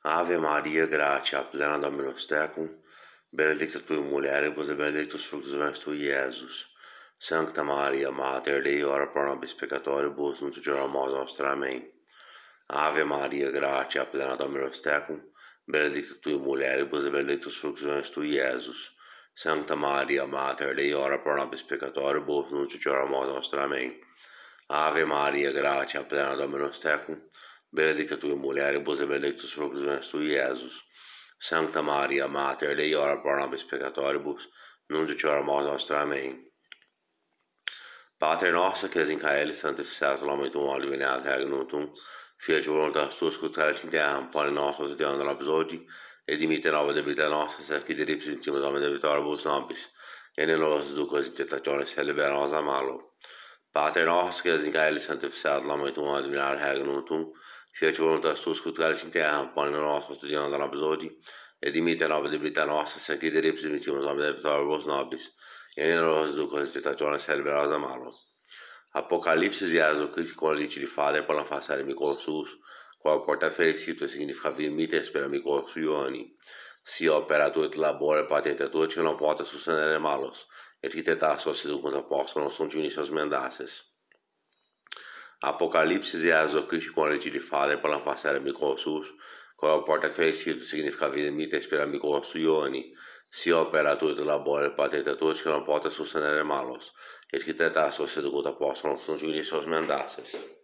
Ave Maria, gratia plena Dominus tecum, benedicta tui mulieribus et benedictus fructus ventris tui, Iesus. Sancta Maria, Mater Dei, ora pro nobis peccatoribus, nunc et in hora mortis nostre. Amen. Ave Maria, gratia plena Dominus tecum, benedicta tui mulieribus et benedictus fructus ventris tui, Iesus. Sancta Maria, Mater Dei, ora pro nobis peccatoribus, nunc et in hora mortis nostre. Amen. Ave Maria, gratia plena Dominus tecum, benedicta tui mulieribus et benedictus fructus ventris tui, Iesus. Sancta Maria, Mater Dei, ora pro nobis peccatoribus, nunc et in hora mortis nostre. Amen. Pater noster, qui es in caelis, sanctificetur nomen tuum, adveniat regnum tuum, fiat voluntas tua scutat in terram, pane nostrum quotidianum da nobis hodie, et dimitte nobis debita nostra, et debis intimus homine debitoribus nobis, et ne nos ducas in tentationis, et libera nos a malo. Pater noster, qui es in caelis, sanctificetur nomen tuum, adveniat regnum tuum, fiat voluntas tua scutat in terram, pane nostrum quotidianum da nobis hodie, et dimitte nobis debita nostra, et debis intimus homine debitoribus nobis, et ne nos ducas in tentationis, et libera nos a malo. Apocalipse Jesus Cristo com a lite de Father para lançar mi consus, qual porta felicito significa vimite spera mi consuioni. Si opera tuo et labore patente tuo che non porta sostenere malos, et qui teta societu contra posto non sunt vinicios mendaces. Apocalipse Jesus Cristo com a lite de Father para lançar mi consus, qual porta felicito significa vimite spera mi consuioni. Si opera tuo et labore patente tuo che non porta sostenere malos, et qui teta societu contra posto non sunt vinicios mendaces.